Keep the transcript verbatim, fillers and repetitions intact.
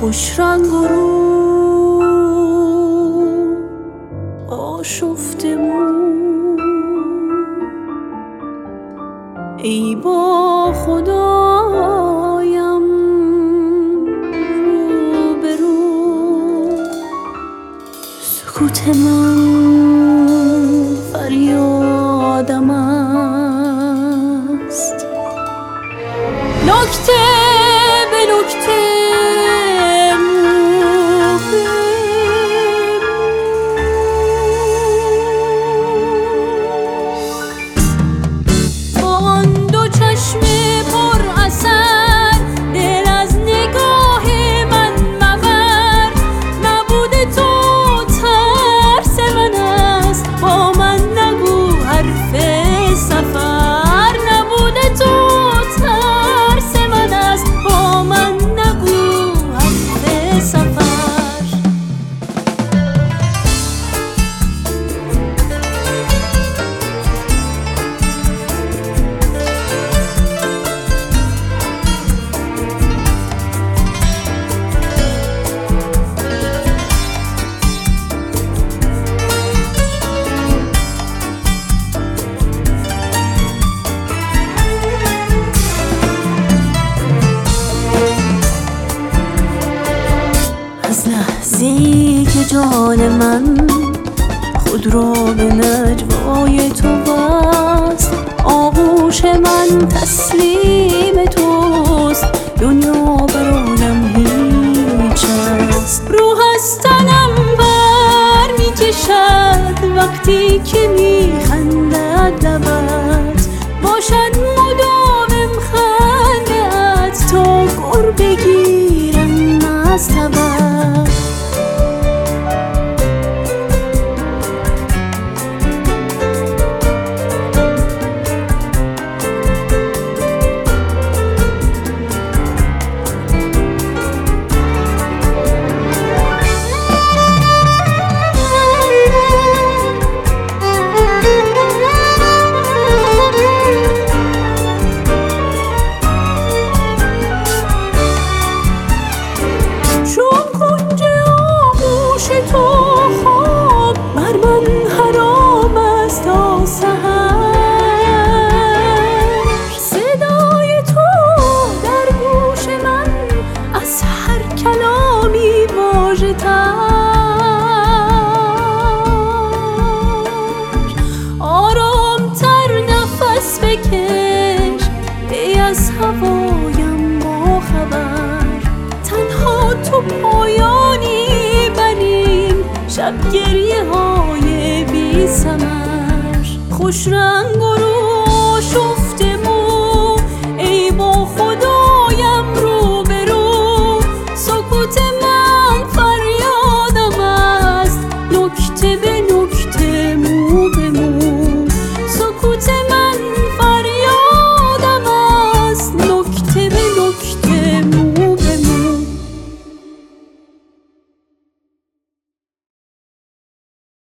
خوش رنگ و رو آشفته مو، ای با خدایم رو به رو. سکوت من فریادم است، نکته به نکته لحظه‌ای که جان من خود را به نجوای تو بست، آغوش من تسلیم توست، دنیا برایم هیچ است. روح از تنم بر می کشد وقتی که می خندد لبت، باشد مداوم خنده‌ات تا گر بگیرم از تبت. آرامتر نفس بکش ای از هوایم با خبر، تنها تو پایانی بریم شب گریه های بی ثمر. خوش رنگ و رو